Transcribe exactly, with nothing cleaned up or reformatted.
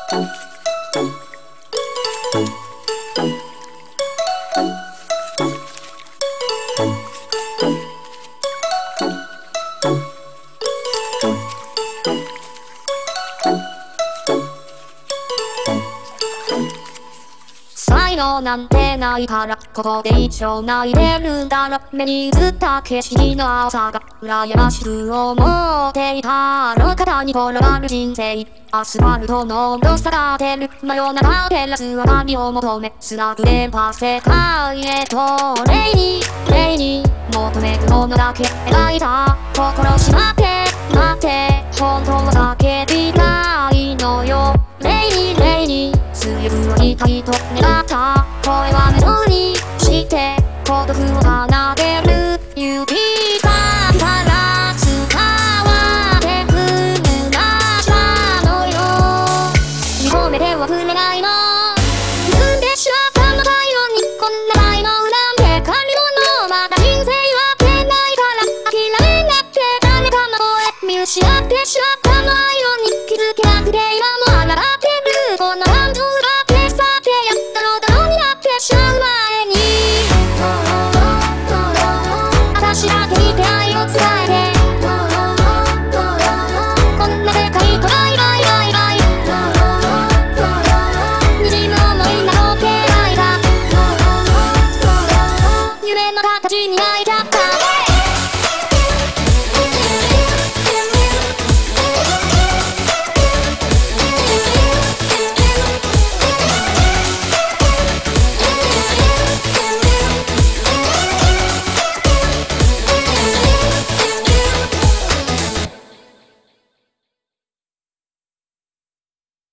才能なんてないからここで一生泣いてるんだろ。目に映った景色の朝が羨ましく思っていた。路肩に転がる人生、アスファルトの温度下がってる真夜中照らす明かりを求めつなぐ電波世界へと。霊に霊に求めるものだけ描いた心しまって待って本当は叫びたいのよ。霊に霊に強く会いたいと願った声は無にして孤独を感